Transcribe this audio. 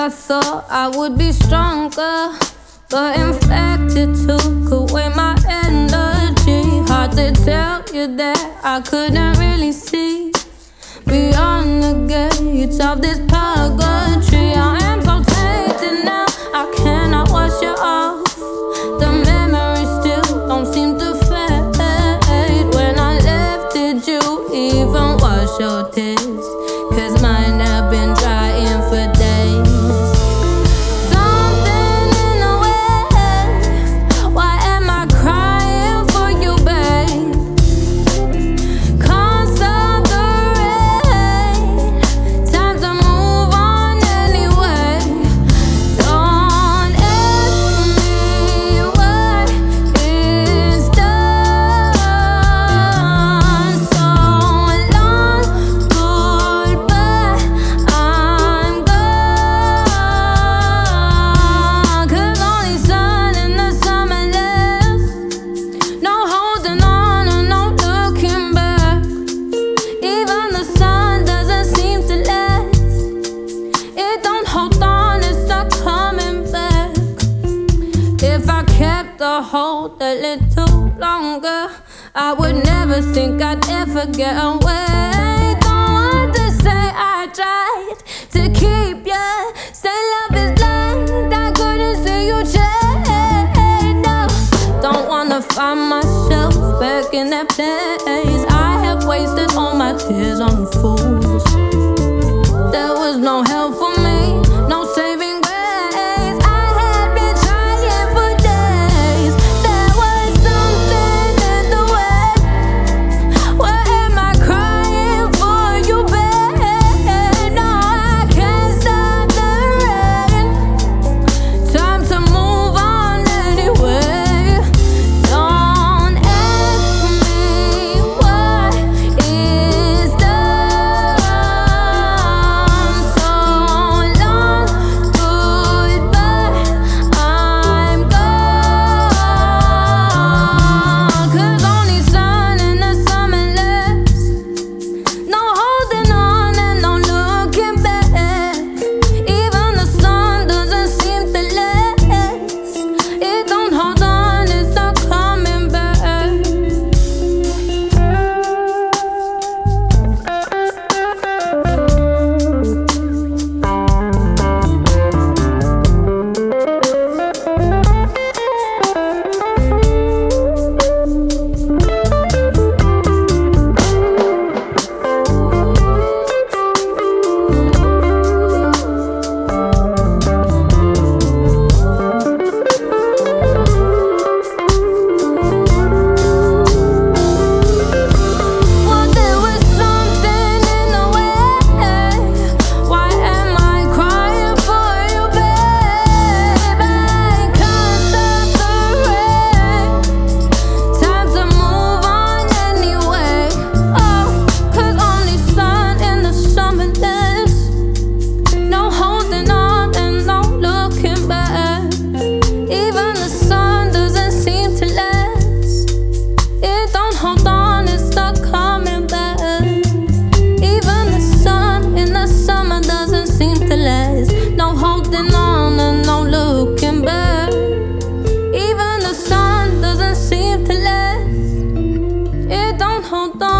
I thought I would be stronger, but in fact it took away my energy. Hard to tell you that I couldn't really see beyond the gates of this purgatory. I am so tainted now, I cannot wash you off. The memories still don't seem to fade. When I left, did you even wash your tears? 'Cause mine have been drying for days. Something in the way, why am I crying for you, babe? Can't stop the rain, time to move on anyway. Don't ask me what is done. So long, goodbye, I'm gone. 'Cause only sun in the summer left. No holding on and no looking back. Even the sun doesn't seem to last. It don't hold on, it's not coming back. If I kept a hold a little longer, I would never think I'd ever get away. Don't want to say I tried to keep you. Say love is blind, I couldn't see you change. No, don't wanna find myself back in that place. I have wasted all my tears on fools. There was no help for me, no saving grace. I had been trying for days. There was something in the way. Why am I crying for you, babe? No, I can't stop the rain. Time to move on anyway. Don't ask me what is done. So long, goodbye, I'm gone. 'Cause only sun in the summer left. No holding on and no looking back. Even the sun doesn't seem to last. It don't hold on, it's not coming back. Well, there was something in the way. Why am I crying for you, babe? I can't stop the rain. Time to move on anyway. Oh, 'cause only sun in the summer lasts. No holding on and no looking back. Even the sun doesn't seem to last. It don't hold on, it's not coming back. Even the sun in the summer doesn't seem to last. No holding on and no looking back. Even the sun doesn't seem to last. It don't hold on.